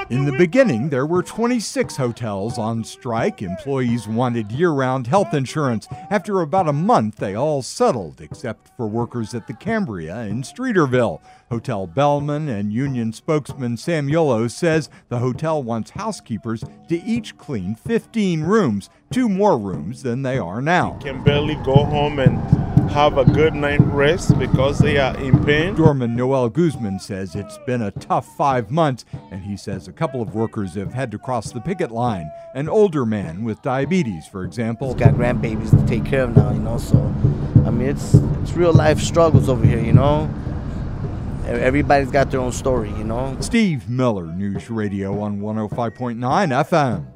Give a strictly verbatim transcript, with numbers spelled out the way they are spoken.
In the beginning, there were twenty-six hotels on strike. Employees wanted year-round health insurance. After about a month, they all settled, except for workers at the Cambria in Streeterville. Hotel Bellman and union spokesman Samuelo says the hotel wants housekeepers to each clean fifteen rooms, two more rooms than they are now. Can barely go home and have a good night rest because they are in pain. Doorman Noel Guzman says it's been a tough five months, and he says a couple of workers have had to cross the picket line. An older man with diabetes, for example. He's got grandbabies to take care of now, you know, so, I mean, it's, it's real life struggles over here, you know. Everybody's got their own story, you know. Steve Miller, News Radio on one oh five point nine F M.